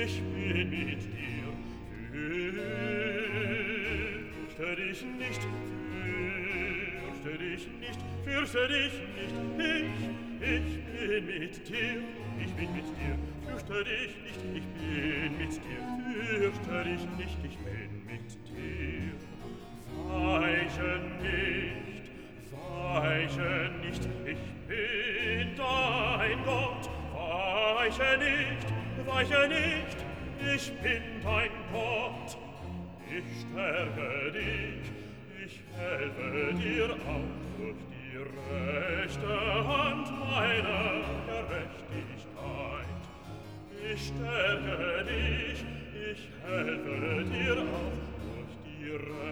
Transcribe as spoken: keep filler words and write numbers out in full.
ich bin mit dir. Fürchte dich nicht, fürchte dich nicht, fürchte dich nicht, ich, ich bin mit dir, ich bin mit dir. Fürchte dich nicht, ich bin mit dir, fürchte dich nicht, ich bin mit dir. Weiche nicht, weiche nicht, ich bin dein Gott. Weiche nicht, weiche nicht, ich bin dein Gott. Ich stärke dich, ich helfe dir auch durch die rechte Hand meiner Gerechtigkeit. Ich stärke dich, ich helfe dir auch durch die rechte